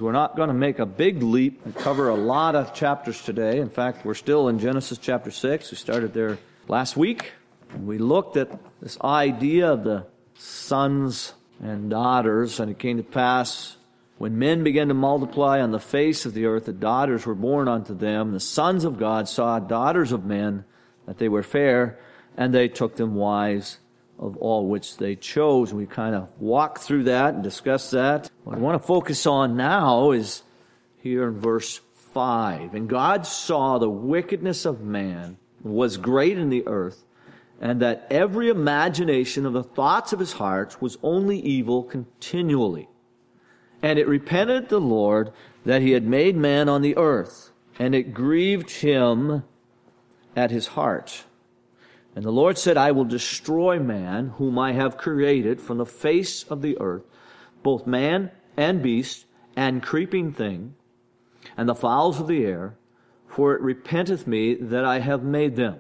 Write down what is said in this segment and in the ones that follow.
We're not going to make a big leap and cover a lot of chapters today. In fact, we're still in Genesis chapter 6. We started there last week. We looked at this idea of the sons and daughters, and it came to pass when men began to multiply on the face of the earth, that daughters were born unto them. The sons of God saw daughters of men, that they were fair, and they took them wives of all which they chose. We kind of walked through that and discussed that. What I want to focus on now is here in verse 5. And God saw the wickedness of man was great in the earth, and that every imagination of the thoughts of his heart was only evil continually. And it repented the Lord that he had made man on the earth, and it grieved him at his heart. And the Lord said, I will destroy man, whom I have created from the face of the earth, both man and beast, and creeping thing, and the fowls of the air, for it repenteth me that I have made them.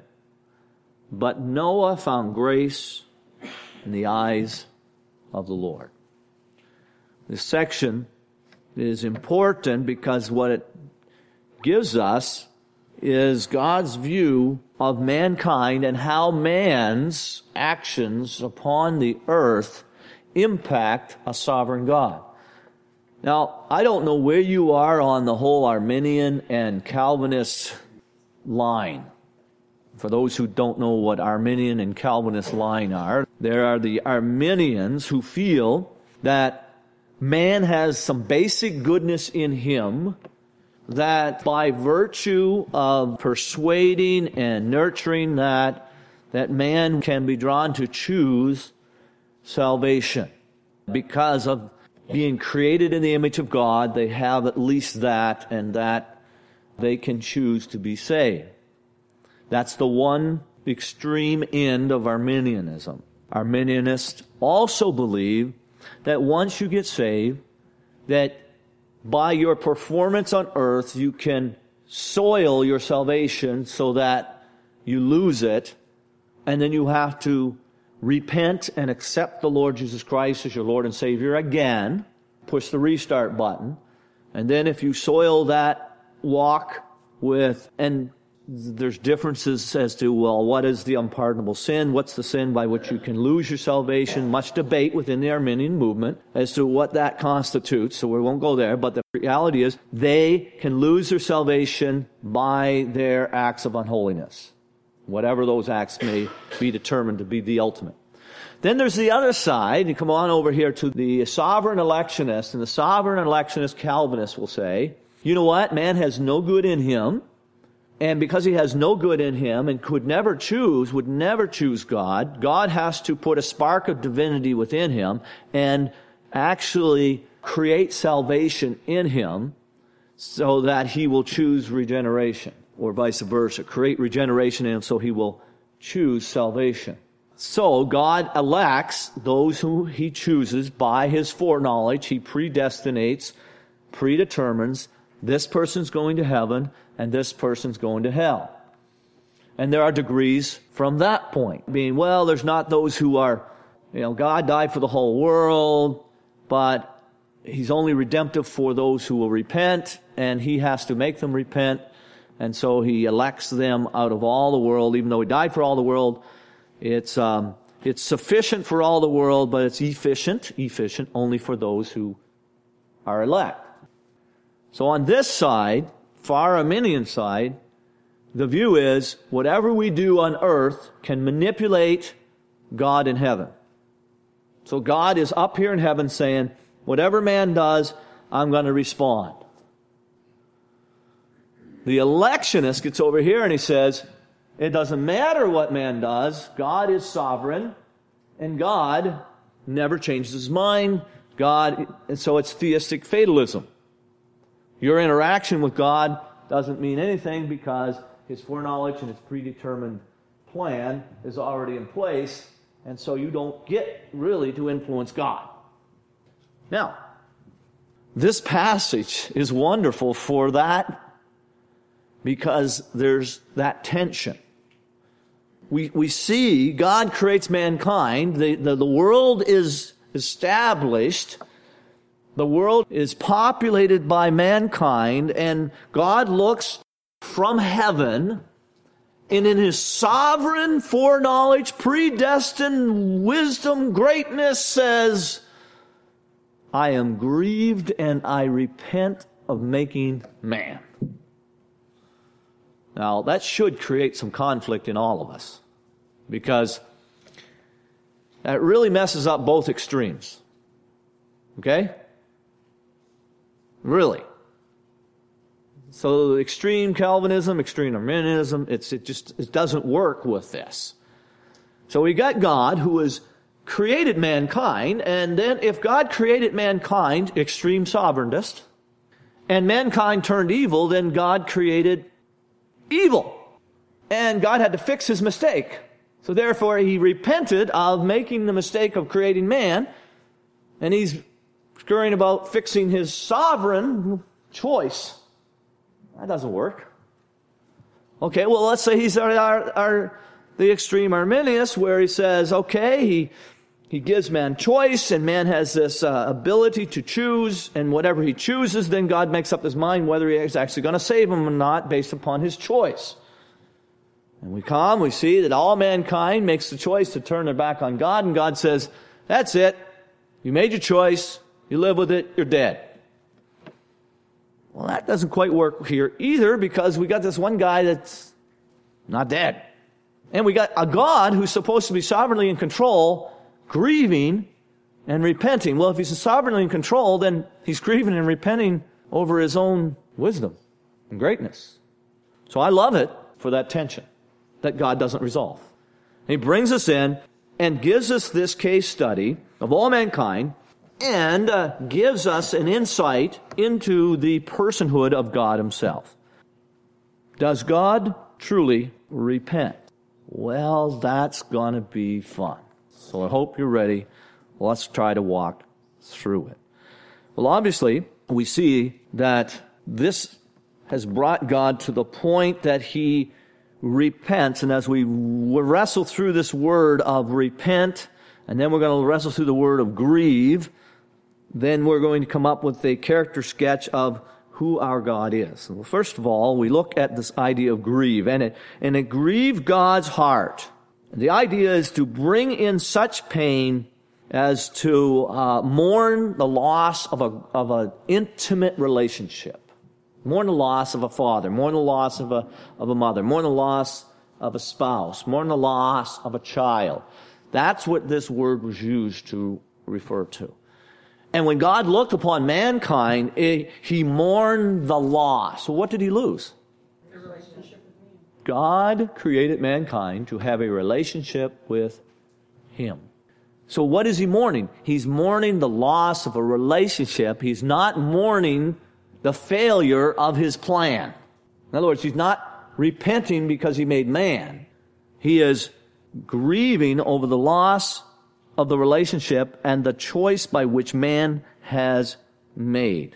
But Noah found grace in the eyes of the Lord. This section is important because what it gives us is God's view of mankind and how man's actions upon the earth impact a sovereign God. Now, I don't know where you are on the whole Arminian and Calvinist line. For those who don't know what Arminian and Calvinist line are, there are the Arminians who feel that man has some basic goodness in him, that by virtue of persuading and nurturing that man can be drawn to choose salvation. Because of being created in the image of God, they have at least that, and that they can choose to be saved. That's the one extreme end of Arminianism. Arminianists also believe that once you get saved, that by your performance on earth, you can soil your salvation so that you lose it, and then you have to repent and accept the Lord Jesus Christ as your Lord and Savior again, push the restart button, and then if you soil that walk with, and there's differences as to, well, what is the unpardonable sin? What's the sin by which you can lose your salvation? Much debate within the Arminian movement as to what that constitutes, so we won't go there. But the reality is they can lose their salvation by their acts of unholiness, whatever those acts may be determined to be the ultimate. Then there's the other side. You come on over here to the sovereign electionist, and the sovereign electionist Calvinist will say, you know what? Man has no good in him. And because he has no good in him and would never choose God, God has to put a spark of divinity within him and actually create salvation in him so that he will choose regeneration, or vice versa. Create regeneration in him so he will choose salvation. So God elects those who he chooses by his foreknowledge. He predestinates, predetermines, this person's going to heaven, and this person's going to hell. And there are degrees from that point, being, well, there's not those who are, God died for the whole world, but he's only redemptive for those who will repent, and he has to make them repent, and so he elects them out of all the world, even though he died for all the world. It's sufficient for all the world, but it's efficient only for those who are elect. So on this side, far Arminian side, the view is whatever we do on earth can manipulate God in heaven. So God is up here in heaven saying, whatever man does, I'm going to respond. The electionist gets over here and he says, it doesn't matter what man does. God is sovereign, and God never changes his mind. And so it's theistic fatalism. Your interaction with God doesn't mean anything because his foreknowledge and his predetermined plan is already in place, and so you don't get really to influence God. Now, this passage is wonderful for that because there's that tension. We see God creates mankind. The world is established The world is populated by mankind, and God looks from heaven, and in His sovereign foreknowledge, predestined wisdom, greatness says, I am grieved and I repent of making man. Now, that should create some conflict in all of us, because that really messes up both extremes. Okay? Really. So extreme Calvinism, extreme Arminianism, it doesn't work with this. So we got God who has created mankind, and then if God created mankind, extreme sovereignist, and mankind turned evil, then God created evil. And God had to fix His mistake. So therefore He repented of making the mistake of creating man, and He's scurrying about fixing His sovereign choice. That doesn't work. Okay, well, let's say he's the extreme Arminius, where he says, okay, he gives man choice, and man has this ability to choose, and whatever he chooses, then God makes up his mind whether he is actually going to save him or not based upon his choice. And we see that all mankind makes the choice to turn their back on God, and God says, that's it. You made your choice. You live with it. You're dead. Well, that doesn't quite work here either, because we got this one guy that's not dead. And we got a God who's supposed to be sovereignly in control, grieving and repenting. Well, if He's sovereignly in control, then He's grieving and repenting over His own wisdom and greatness. So I love it for that tension that God doesn't resolve. He brings us in and gives us this case study of all mankind, and gives us an insight into the personhood of God Himself. Does God truly repent? Well, that's going to be fun. So I hope you're ready. Let's try to walk through it. Well, obviously, we see that this has brought God to the point that He repents. And as we wrestle through this word of repent, and then we're going to wrestle through the word of grieve, then we're going to come up with a character sketch of who our God is. Well, first of all, we look at this idea of grieve, and it grieved God's heart. And the idea is to bring in such pain as to mourn the loss of an intimate relationship, mourn the loss of a father, mourn the loss of a mother, mourn the loss of a spouse, mourn the loss of a child. That's what this word was used to refer to. And when God looked upon mankind, He mourned the loss. So what did He lose? The relationship with me. God created mankind to have a relationship with Him. So what is He mourning? He's mourning the loss of a relationship. He's not mourning the failure of His plan. In other words, He's not repenting because He made man. He is grieving over the loss of the relationship and the choice by which man has made.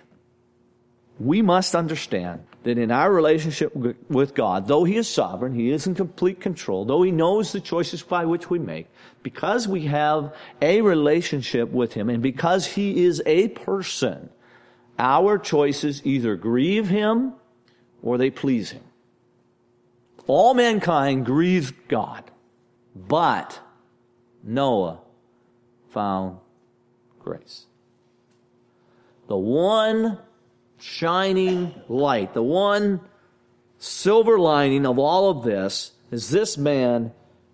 We must understand that in our relationship with God, though He is sovereign, He is in complete control, though He knows the choices by which we make, because we have a relationship with Him and because He is a person, our choices either grieve Him or they please Him. All mankind grieved God, but Noah found grace. The one shining light, the one silver lining of all of this is this man,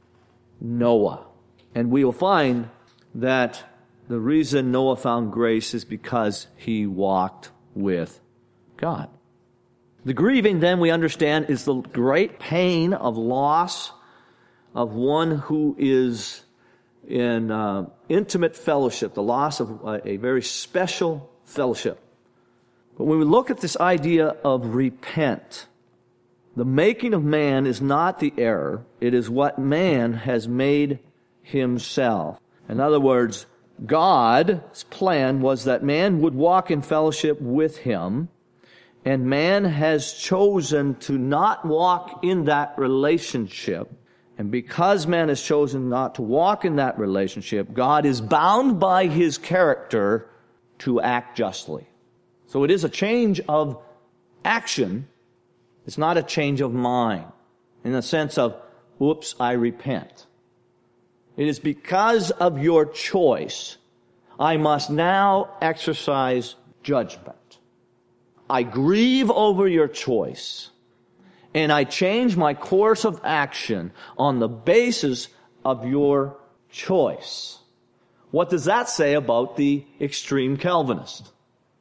Noah. And we will find that the reason Noah found grace is because he walked with God. The grieving, then, we understand, is the great pain of loss of one who is in intimate fellowship, the loss of a very special fellowship. But when we look at this idea of repent, the making of man is not the error. It is what man has made himself. In other words, God's plan was that man would walk in fellowship with Him, and man has chosen to not walk in that relationship. And because man has chosen not to walk in that relationship, God is bound by His character to act justly. So it is a change of action. It's not a change of mind in the sense of, oops, I repent. It is because of your choice, I must now exercise judgment. I grieve over your choice, and I change my course of action on the basis of your choice. What does that say about the extreme Calvinist?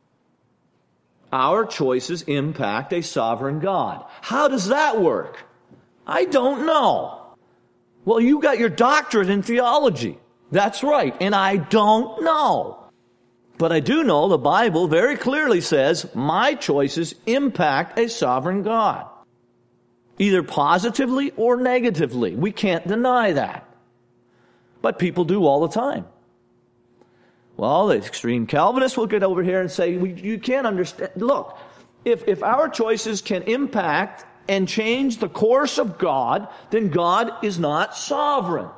Our choices impact a sovereign God. How does that work? I don't know. Well, you got your doctorate in theology. That's right, and I don't know. But I do know the Bible very clearly says my choices impact a sovereign God. Either positively or negatively. We can't deny that. But people do all the time. Well, the extreme Calvinists will get over here and say, you can't understand. Look, if our choices can impact and change the course of God, then God is not sovereign.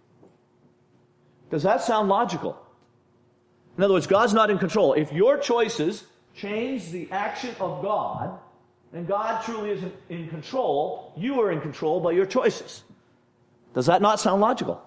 Does that sound logical? In other words, God's not in control. If your choices change the action of God, then God truly isn't in control. You are in control by your choices. Does that not sound logical?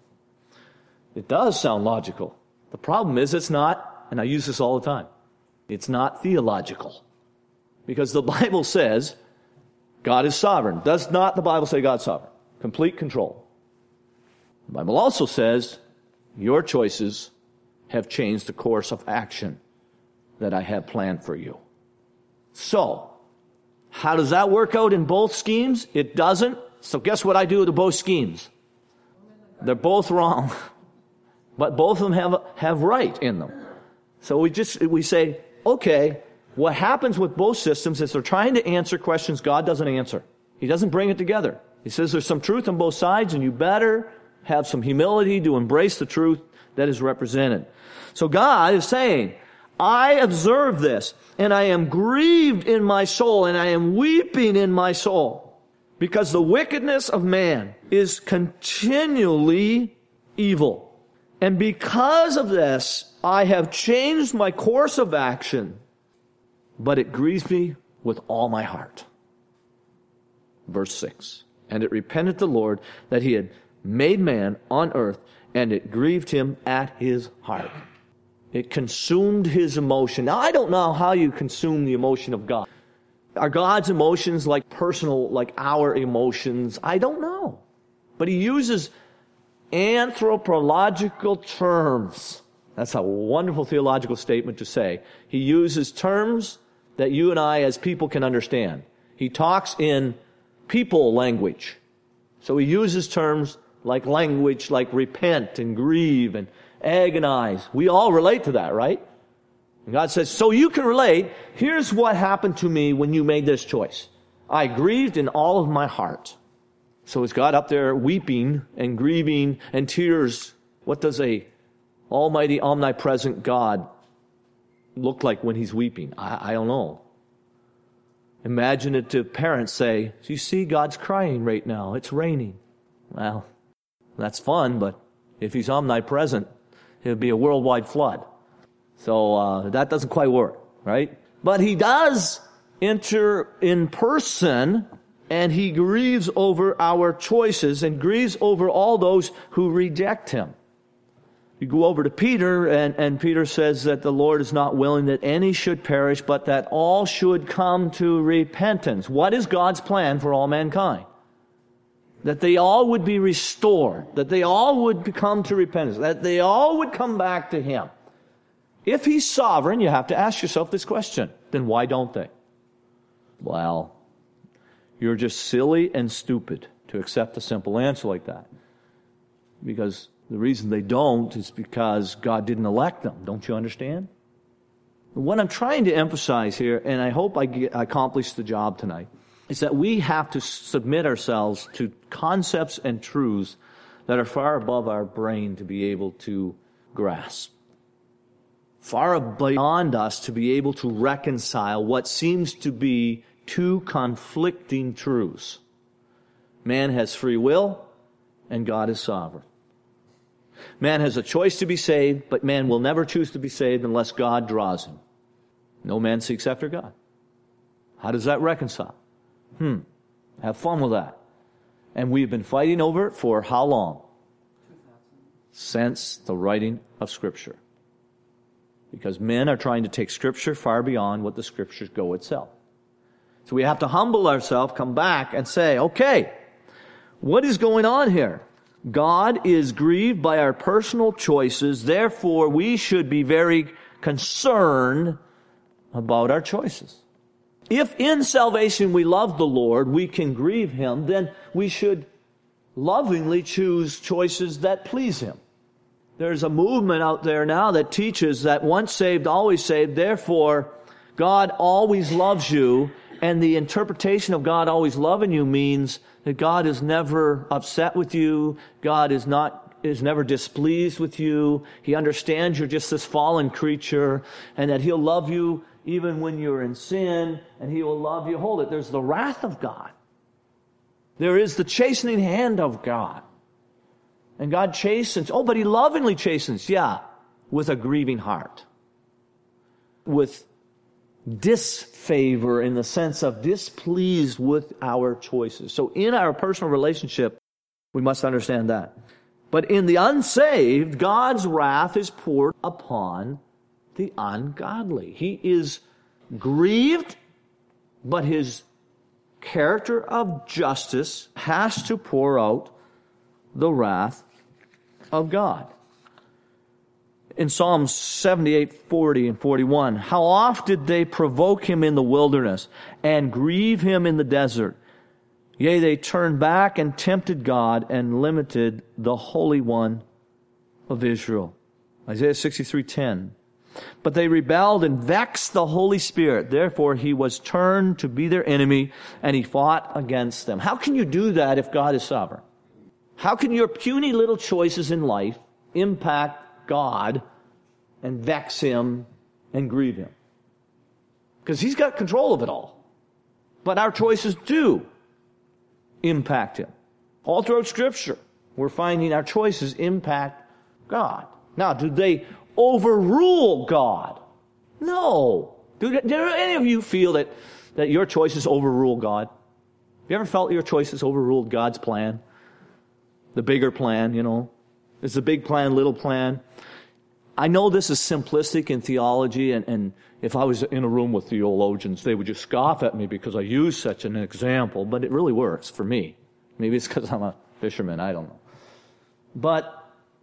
It does sound logical. The problem is it's not, and I use this all the time, it's not theological. Because the Bible says God is sovereign. Does not the Bible say God's sovereign? Complete control. The Bible also says your choices have changed the course of action that I have planned for you. So, how does that work out in both schemes? It doesn't. So guess what I do to both schemes? They're both wrong. But both of them have right in them. So we say, okay, what happens with both systems is they're trying to answer questions God doesn't answer. He doesn't bring it together. He says there's some truth on both sides, and you better have some humility to embrace the truth that is represented. So God is saying, I observe this, and I am grieved in my soul, and I am weeping in my soul, because the wickedness of man is continually evil. And because of this, I have changed my course of action, but it grieves me with all my heart. Verse 6, and it repented the Lord that he had made man on earth, and it grieved him at his heart. It consumed his emotion. Now, I don't know how you consume the emotion of God. Are God's emotions like personal, like our emotions? I don't know. But he uses anthropological terms. That's a wonderful theological statement to say. He uses terms that you and I as people can understand. He talks in people language. So he uses terms like language, like repent and grieve and agonize. We all relate to that, right? And God says, so you can relate. Here's what happened to me when you made this choice. I grieved in all of my heart. So is God up there weeping and grieving and tears? What does a almighty, omnipresent God look like when he's weeping? I don't know. Imaginative parents say, you see, God's crying right now. It's raining. Well, that's fun, but if he's omnipresent, it would be a worldwide flood. So that doesn't quite work, right? But he does enter in person, and he grieves over our choices and grieves over all those who reject him. You go over to Peter, and Peter says that the Lord is not willing that any should perish, but that all should come to repentance. What is God's plan for all mankind? That they all would be restored, that they all would come to repentance, that they all would come back to him. If he's sovereign, you have to ask yourself this question. Then why don't they? Well, you're just silly and stupid to accept a simple answer like that. Because the reason they don't is because God didn't elect them. Don't you understand? What I'm trying to emphasize here, and I hope I accomplish the job tonight, is that we have to submit ourselves to concepts and truths that are far above our brain to be able to grasp. Far beyond us to be able to reconcile what seems to be two conflicting truths. Man has free will, and God is sovereign. Man has a choice to be saved, but man will never choose to be saved unless God draws him. No man seeks after God. How does that reconcile? Have fun with that. And we've been fighting over it for how long? Since the writing of Scripture. Because men are trying to take Scripture far beyond what the Scriptures go itself. So we have to humble ourselves, come back and say, okay, what is going on here? God is grieved by our personal choices, therefore we should be very concerned about our choices. If in salvation we love the Lord, we can grieve Him, then we should lovingly choose choices that please Him. There's a movement out there now that teaches that once saved, always saved, therefore God always loves you, and the interpretation of God always loving you means that God is never upset with you, God is never displeased with you, He understands you're just this fallen creature, and that He'll love you even when you're in sin, and He will love you. Hold it, there's the wrath of God. There is the chastening hand of God. And God chastens, but He lovingly chastens, with a grieving heart. With disfavor in the sense of displeased with our choices. So in our personal relationship, we must understand that. But in the unsaved, God's wrath is poured upon the ungodly. He is grieved, but His character of justice has to pour out the wrath of God. In Psalms 78, 40 and 41, how oft did they provoke Him in the wilderness and grieve Him in the desert? Yea, they turned back and tempted God and limited the Holy One of Israel. Isaiah 63:10. But they rebelled and vexed the Holy Spirit. Therefore, He was turned to be their enemy, and He fought against them. How can you do that if God is sovereign? How can your puny little choices in life impact God and vex Him and grieve Him? Because He's got control of it all. But our choices do impact Him. All throughout Scripture, we're finding our choices impact God. Now, do they overrule God? No. Do any of you feel that your choices overrule God? Have you ever felt your choices overruled God's plan? The bigger plan, There's a big plan, little plan. I know this is simplistic in theology, and if I was in a room with theologians, they would just scoff at me because I use such an example, but it really works for me. Maybe it's because I'm a fisherman, I don't know. But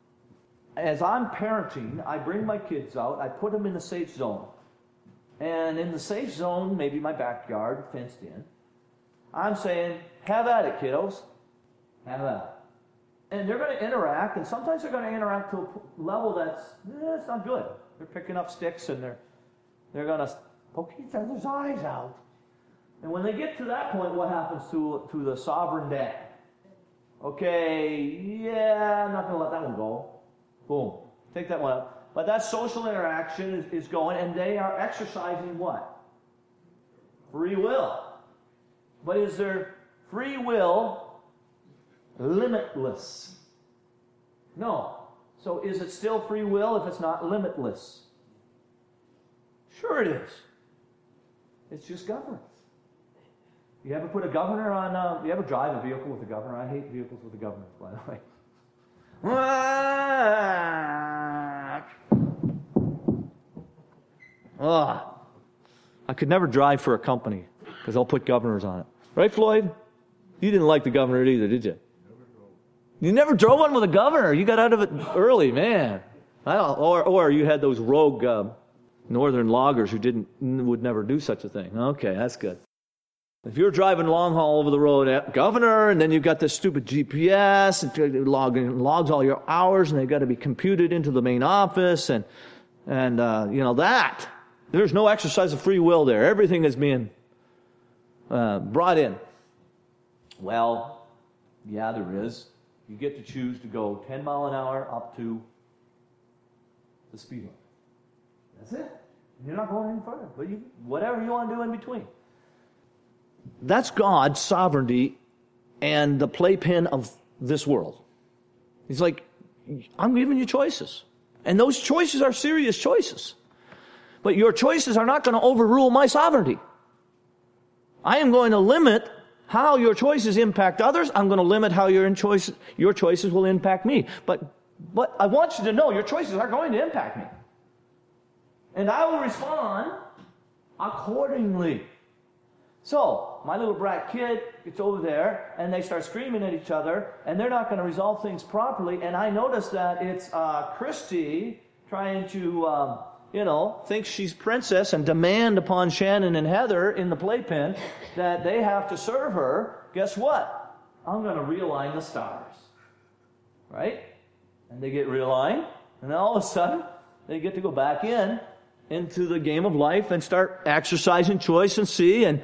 as I'm parenting, I bring my kids out, I put them in the safe zone. And in the safe zone, maybe my backyard, fenced in, I'm saying, have at it, kiddos. Have at it. And they're going to interact, and sometimes they're going to interact to a level that's it's not good. They're picking up sticks, and they're going to poke each other's eyes out. And when they get to that point, what happens to the sovereign dad? Okay, I'm not going to let that one go. Boom. Take that one out. But that social interaction is going, and they are exercising what? Free will. But is their free will limitless? No. So is it still free will if it's not limitless? Sure it is. It's just governance. You ever put a governor on, you ever drive a vehicle with a governor? I hate vehicles with a governor, by the way. I could never drive for a company because they'll put governors on it. Right, Floyd? You didn't like the governor either, did you? You never drove one with a governor. You got out of it early, man. Or you had those rogue northern loggers who would never do such a thing. Okay, that's good. If you're driving long haul over the road, governor, and then you've got this stupid GPS, and it logs all your hours, and they've got to be computed into the main office, and that. There's no exercise of free will there. Everything is being brought in. Well, yeah, there is. You get to choose to go 10 mile an hour up to the speed limit. That's it. You're not going any further. But whatever you want to do in between. That's God's sovereignty and the playpen of this world. He's like, I'm giving you choices. And those choices are serious choices. But your choices are not going to overrule my sovereignty. I am going to limit how your choices impact others. I'm going to limit how your choices will impact me. But I want you to know your choices are going to impact me. And I will respond accordingly. So, my little brat kid gets over there, and they start screaming at each other, and they're not going to resolve things properly. And I notice that it's Christy trying to, think she's princess and demand upon Shannon and Heather in the playpen that they have to serve her. Guess what? I'm going to realign the stars. Right? And they get realigned, and then all of a sudden, they get to go back into the game of life and start exercising choice and see. And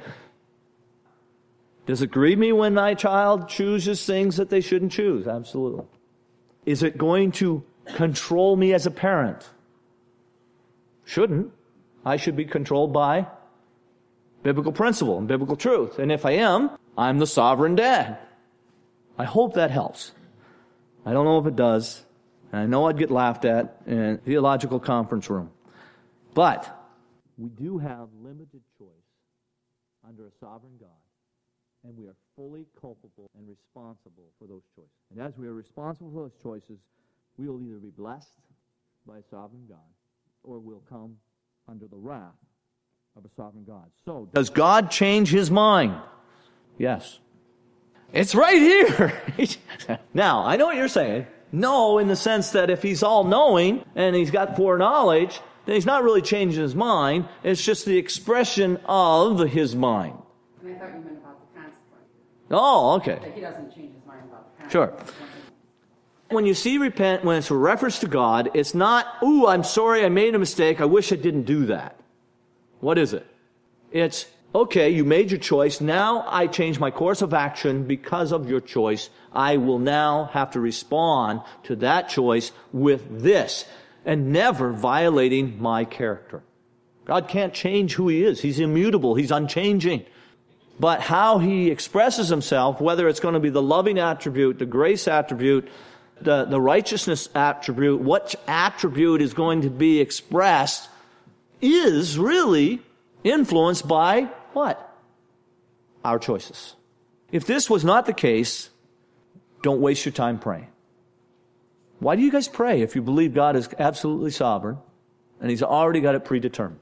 does it grieve me when my child chooses things that they shouldn't choose? Absolutely. Is it going to control me as a parent? Shouldn't. I should be controlled by biblical principle and biblical truth. And if I am, I'm the sovereign dad. I hope that helps. I don't know if it does. And I know I'd get laughed at in a theological conference room. But we do have limited choice under a sovereign God. And we are fully culpable and responsible for those choices. And as we are responsible for those choices, we will either be blessed by a sovereign God, or we'll come under the wrath of a sovereign God. So, does God change his mind? Yes. It's right here. Now, I know what you're saying. No, in the sense that if he's all-knowing and he's got foreknowledge, then he's not really changing his mind. It's just the expression of his mind. I thought you meant about the consequence. Oh, okay. That he doesn't change his mind about the Sure. consequence. When you see repent, when it's a reference to God, it's not, ooh, I'm sorry, I made a mistake, I wish I didn't do that. What is it? It's, okay, you made your choice, now I change my course of action because of your choice. I will now have to respond to that choice with this, and never violating my character. God can't change who he is. He's immutable. He's unchanging. But how he expresses himself, whether it's going to be the loving attribute, the grace attribute, the righteousness attribute, what attribute is going to be expressed is really influenced by what? Our choices. If this was not the case, don't waste your time praying. Why do you guys pray if you believe God is absolutely sovereign and he's already got it predetermined?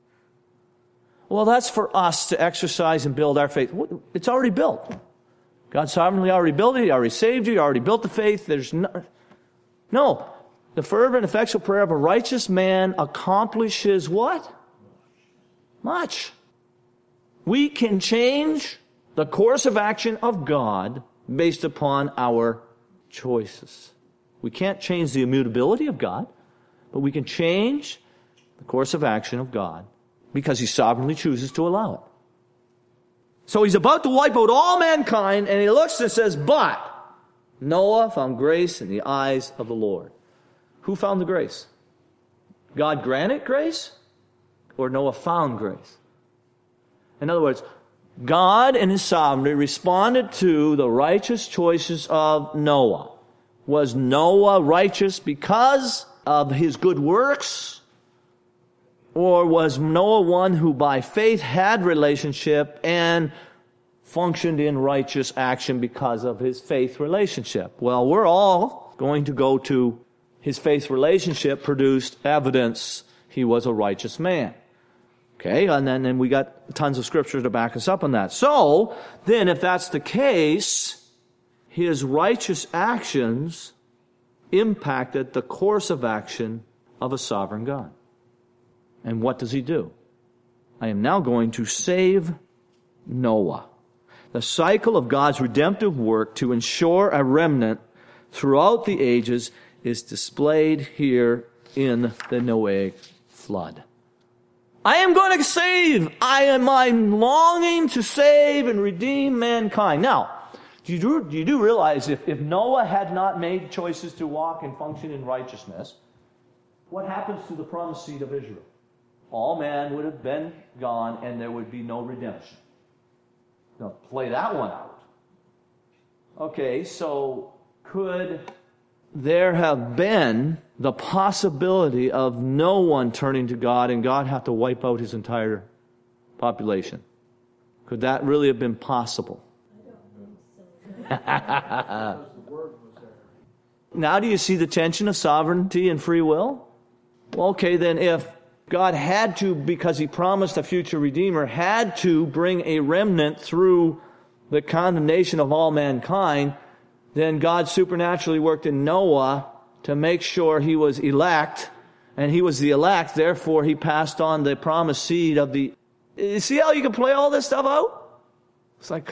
Well, that's for us to exercise and build our faith. It's already built. God sovereignly already built it. He already saved you. He already built the faith. There's no. The fervent, effectual prayer of a righteous man accomplishes what? Much. We can change the course of action of God based upon our choices. We can't change the immutability of God, but we can change the course of action of God because he sovereignly chooses to allow it. So he's about to wipe out all mankind, and he looks and says, but Noah found grace in the eyes of the Lord. Who found the grace? God granted grace, or Noah found grace? In other words, God in his sovereignty responded to the righteous choices of Noah. Was Noah righteous because of his good works? Or was Noah one who by faith had relationship and functioned in righteous action because of his faith relationship? Well, we're all going to go to his faith relationship produced evidence he was a righteous man. Okay, and then we got tons of scripture to back us up on that. So, then if that's the case, his righteous actions impacted the course of action of a sovereign God. And what does he do? I am now going to save Noah. The cycle of God's redemptive work to ensure a remnant throughout the ages is displayed here in the Noahic flood. I am going to save. I'm longing to save and redeem mankind. Now, you do realize if Noah had not made choices to walk and function in righteousness, what happens to the promised seed of Israel? All man would have been gone and there would be no redemption. Now, play that one out. Okay, so could there have been the possibility of no one turning to God and God have to wipe out his entire population? Could that really have been possible? Now do you see the tension of sovereignty and free will? Well, okay, then if God had to, because he promised a future Redeemer, had to bring a remnant through the condemnation of all mankind, then God supernaturally worked in Noah to make sure he was elect, and he was the elect, therefore he passed on the promised seed of the... You see how you can play all this stuff out? It's like,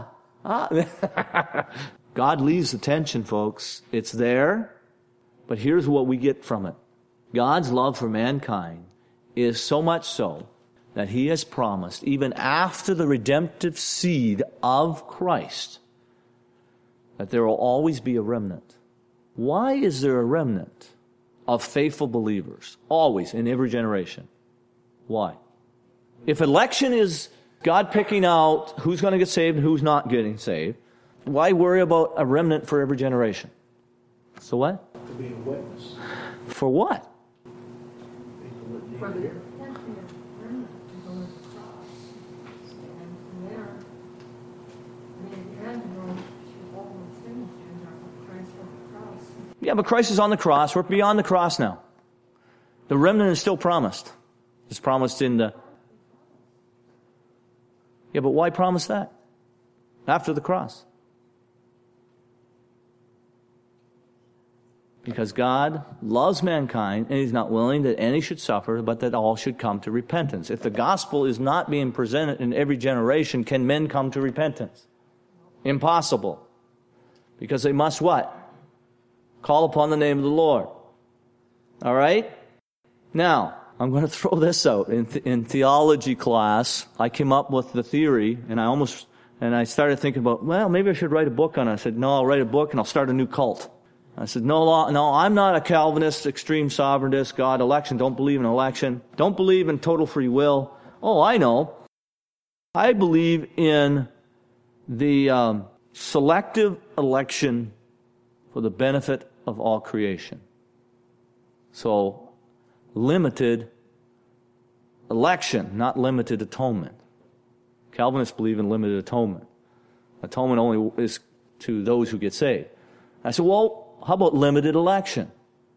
God leaves the tension, folks. It's there, but here's what we get from it. God's love for mankind is so much so that he has promised, even after the redemptive seed of Christ, that there will always be a remnant. Why is there a remnant of faithful believers? Always, in every generation. Why? If election is God picking out who's going to get saved and who's not getting saved, why worry about a remnant for every generation? So what? To be a witness. For what? For the, Yeah, but Christ is on the cross. We're beyond the cross now. The remnant is still promised. It's promised in the... Yeah, but why promise that? After the cross. Because God loves mankind and he's not willing that any should suffer, but that all should come to repentance. If the gospel is not being presented in every generation, can men come to repentance? Impossible. Because they must what? Call upon the name of the Lord. All right? Now, I'm going to throw this out. In theology class, I came up with the theory, and I started thinking about, well, maybe I should write a book on it. I said, no, I'll write a book and I'll start a new cult. I said, no, I'm not a Calvinist, extreme sovereigntist, God, election, don't believe in election, don't believe in total free will. Oh, I know. I believe in the selective election for the benefit of all creation. So, limited election, not limited atonement. Calvinists believe in limited atonement. Atonement only is to those who get saved. I said, well, how about limited election?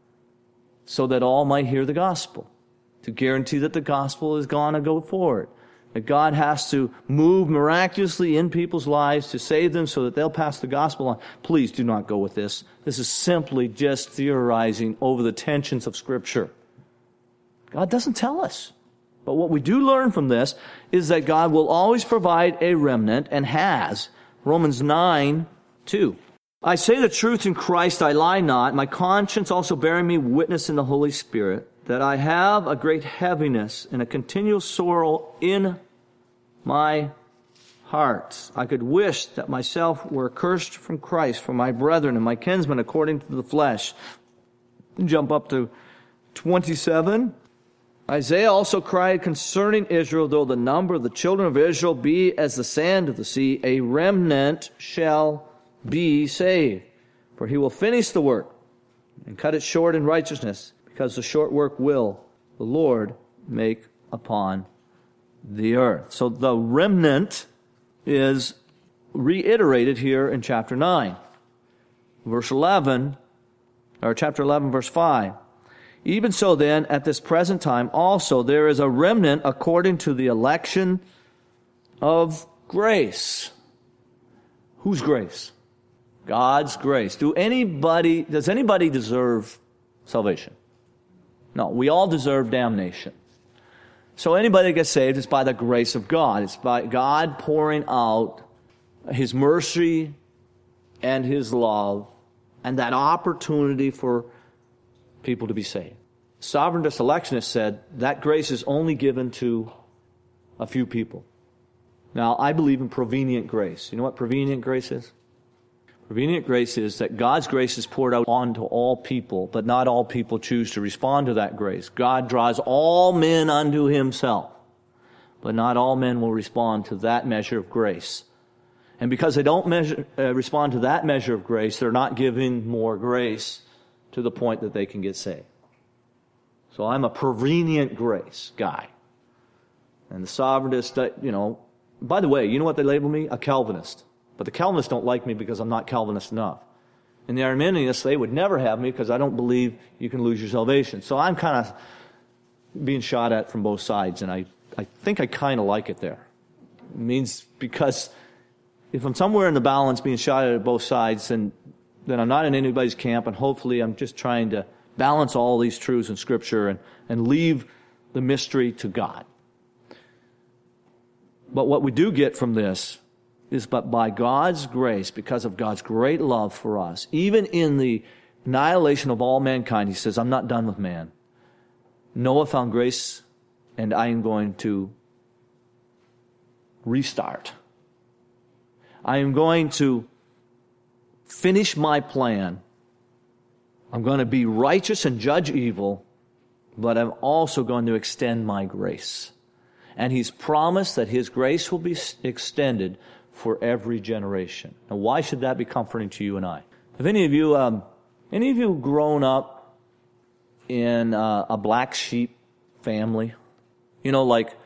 So that all might hear the gospel. To guarantee that the gospel is going to go forward. That God has to move miraculously in people's lives to save them so that they'll pass the gospel on. Please do not go with this. This is simply just theorizing over the tensions of Scripture. God doesn't tell us. But what we do learn from this is that God will always provide a remnant and has. Romans 9:2. I say the truth in Christ, I lie not. My conscience also bearing me witness in the Holy Spirit, that I have a great heaviness and a continual sorrow in my heart. I could wish that myself were accursed from Christ for my brethren and my kinsmen according to the flesh. Jump up to 27. Isaiah also cried concerning Israel, though the number of the children of Israel be as the sand of the sea, a remnant shall be saved. For he will finish the work and cut it short in righteousness, because the short work will the Lord make upon the earth. So the remnant is reiterated here in chapter 9. Verse 11, or chapter 11, verse 5. Even so then, at this present time also there is a remnant according to the election of grace. Whose grace? God's grace. Does anybody deserve salvation? No, we all deserve damnation. So anybody that gets saved is by the grace of God. It's by God pouring out His mercy and His love and that opportunity for people to be saved. Sovereigntist electionists said that grace is only given to a few people. Now, I believe in prevenient grace. You know what prevenient grace is? Prevenient grace is that God's grace is poured out onto all people, but not all people choose to respond to that grace. God draws all men unto Himself, but not all men will respond to that measure of grace. And because they don't respond to that measure of grace, they're not given more grace. to the point that they can get saved. So I'm a prevenient grace guy. And the sovereignist, by the way, you know what they label me? A Calvinist. But the Calvinists don't like me because I'm not Calvinist enough. And the Arminianists, they would never have me because I don't believe you can lose your salvation. So I'm kind of being shot at from both sides, and I think I kind of like it there. It means because if I'm somewhere in the balance being shot at both sides, then I'm not in anybody's camp, and hopefully I'm just trying to balance all these truths in Scripture and leave the mystery to God. But what we do get from this is, but by God's grace, because of God's great love for us, even in the annihilation of all mankind, he says, I'm not done with man. Noah found grace, and I am going to restart. I am going to finish my plan. I'm going to be righteous and judge evil, but I'm also going to extend my grace. And he's promised that his grace will be extended for every generation. Now, why should that be comforting to you and I? Have any of you grown up in a black sheep family? Like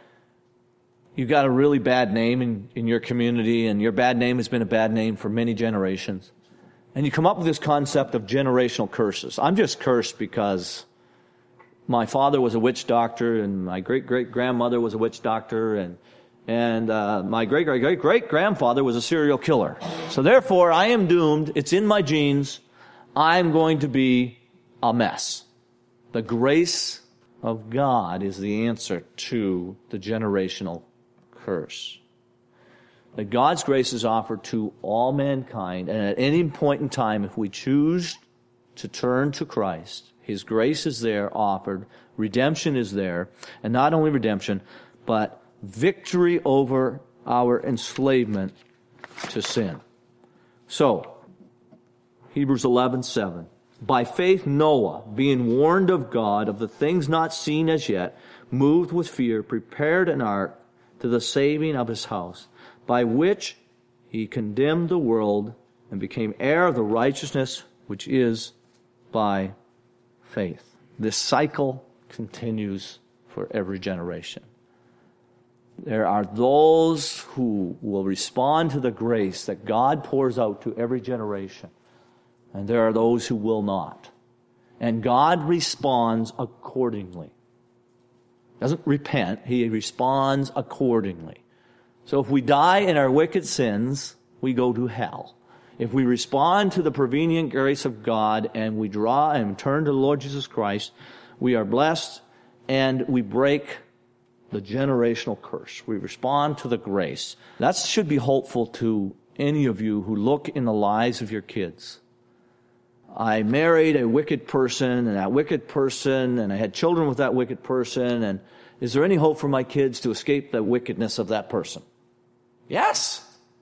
you got a really bad name in your community, and your bad name has been a bad name for many generations. And you come up with this concept of generational curses. I'm just cursed because my father was a witch doctor, and my great-great-grandmother was a witch doctor, and my great-great-great-great-grandfather was a serial killer. So therefore, I am doomed. It's in my genes. I'm going to be a mess. The grace of God is the answer to the generational curse. That God's grace is offered to all mankind, and at any point in time, if we choose to turn to Christ, his grace is there offered, redemption is there, and not only redemption, but victory over our enslavement to sin. So, Hebrews 11:7. By faith Noah, being warned of God of the things not seen as yet, moved with fear, prepared an ark to the saving of his house, by which he condemned the world and became heir of the righteousness which is by faith. This cycle continues for every generation. There are those who will respond to the grace that God pours out to every generation, and there are those who will not. And God responds accordingly. Doesn't repent, he responds accordingly. So if we die in our wicked sins, we go to hell. If we respond to the prevenient grace of God and we draw and turn to the Lord Jesus Christ, we are blessed and we break the generational curse. We respond to the grace. That should be hopeful to any of you who look in the lives of your kids. I married a wicked person, and I had children with that wicked person, and is there any hope for my kids to escape the wickedness of that person? Yes.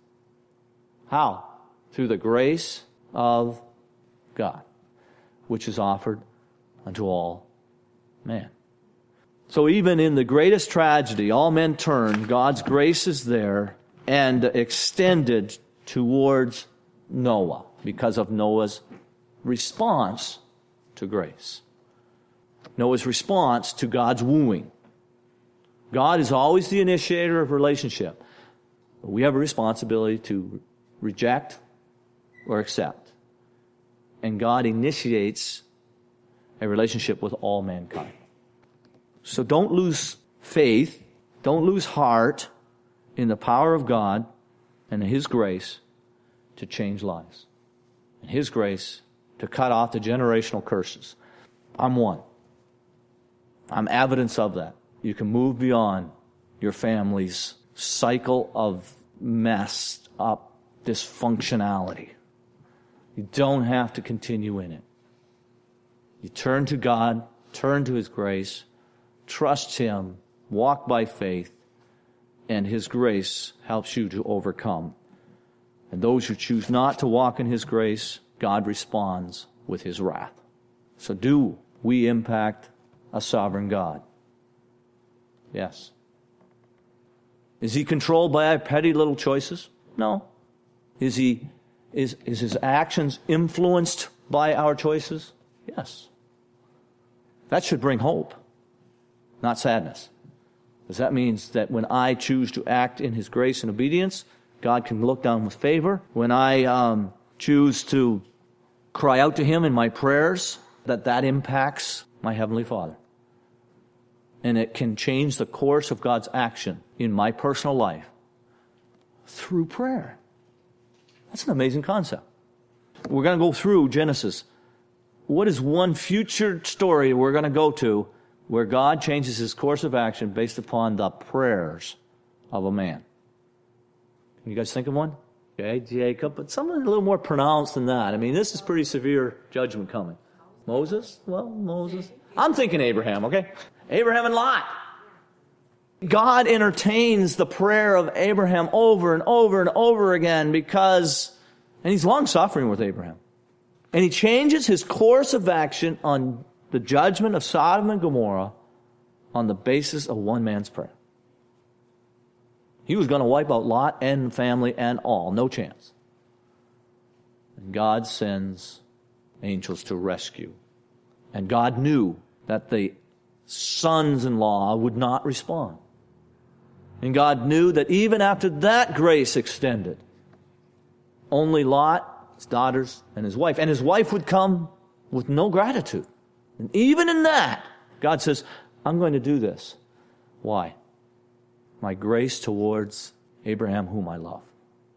How? Through the grace of God, which is offered unto all men. So even in the greatest tragedy, all men turn, God's grace is there and extended towards Noah because of Noah's response to grace. Noah's response to God's wooing. God is always the initiator of relationship. We have a responsibility to reject or accept. And God initiates a relationship with all mankind. So don't lose faith, don't lose heart in the power of God and his grace to change lives. And his grace to cut off the generational curses. I'm one. I'm evidence of that. You can move beyond your family's cycle of messed up dysfunctionality. You don't have to continue in it. You turn to God, turn to his grace, trust him, walk by faith, and his grace helps you to overcome. And those who choose not to walk in his grace, God responds with his wrath. So do we impact a sovereign God? Yes. Is he controlled by our petty little choices? No. Is his actions influenced by our choices? Yes. That should bring hope, not sadness. Because that means that when I choose to act in His grace and obedience, God can look down with favor. When I choose to cry out to Him in my prayers, that impacts my Heavenly Father. And it can change the course of God's action in my personal life through prayer. That's an amazing concept. We're going to go through Genesis. What is one future story we're going to go to where God changes His course of action based upon the prayers of a man? Can you guys think of one? Okay, Jacob, but something a little more pronounced than that. I mean, this is pretty severe judgment coming. Moses? Well, Moses. I'm thinking Abraham, okay? Abraham and Lot. God entertains the prayer of Abraham over and over and over again and He's long-suffering with Abraham. And He changes His course of action on the judgment of Sodom and Gomorrah on the basis of one man's prayer. He was going to wipe out Lot and family and all. No chance. And God sends angels to rescue. And God knew that the sons-in-law would not respond. And God knew that even after that grace extended, only Lot, his daughters, and his wife would come with no gratitude. And even in that, God says, I'm going to do this. Why? My grace towards Abraham, whom I love.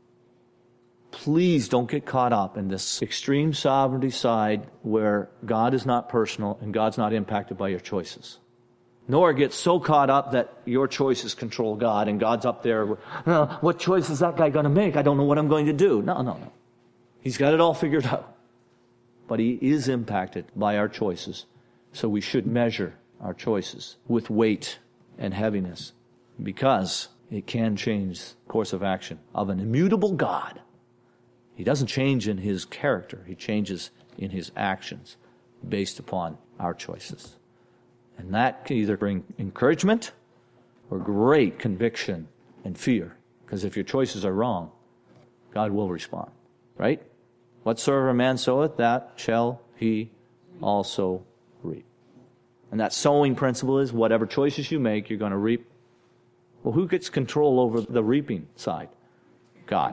Please don't get caught up in this extreme sovereignty side where God is not personal and God's not impacted by your choices. Nor get so caught up that your choices control God and God's up there. What choice is that guy going to make? I don't know what I'm going to do. No. He's got it all figured out. But He is impacted by our choices. So we should measure our choices with weight and heaviness, because it can change the course of action of an immutable God. He doesn't change in His character. He changes in His actions based upon our choices. And that can either bring encouragement or great conviction and fear. Because if your choices are wrong, God will respond. Right? Whatsoever a man soweth, that shall he also reap. And that sowing principle is whatever choices you make, you're going to reap. Well, who gets control over the reaping side? God.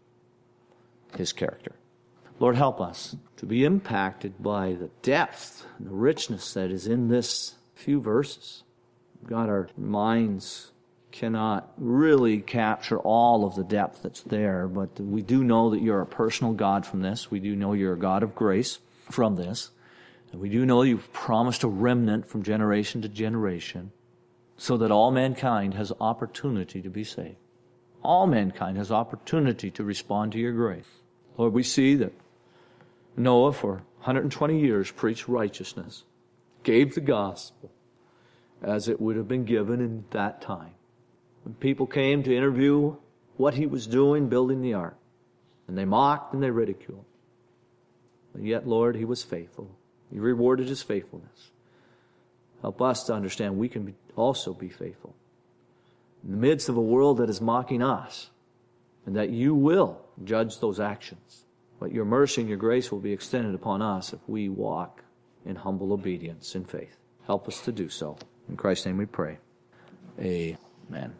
His character. Lord, help us to be impacted by the depth and the richness that is in this few verses. God, our minds cannot really capture all of the depth that's there, but we do know that You're a personal God from this. We do know You're a God of grace from this. And we do know You've promised a remnant from generation to generation so that all mankind has opportunity to be saved. All mankind has opportunity to respond to Your grace. Lord, we see that Noah for 120 years preached righteousness, gave the gospel as it would have been given in that time. When people came to interview what he was doing, building the ark, and they mocked and they ridiculed. And yet, Lord, he was faithful. You rewarded his faithfulness. Help us to understand we can also be faithful in the midst of a world that is mocking us, and that you will judge those actions. But your mercy and your grace will be extended upon us if we walk in humble obedience in faith. Help us to do so. In Christ's name we pray. Amen.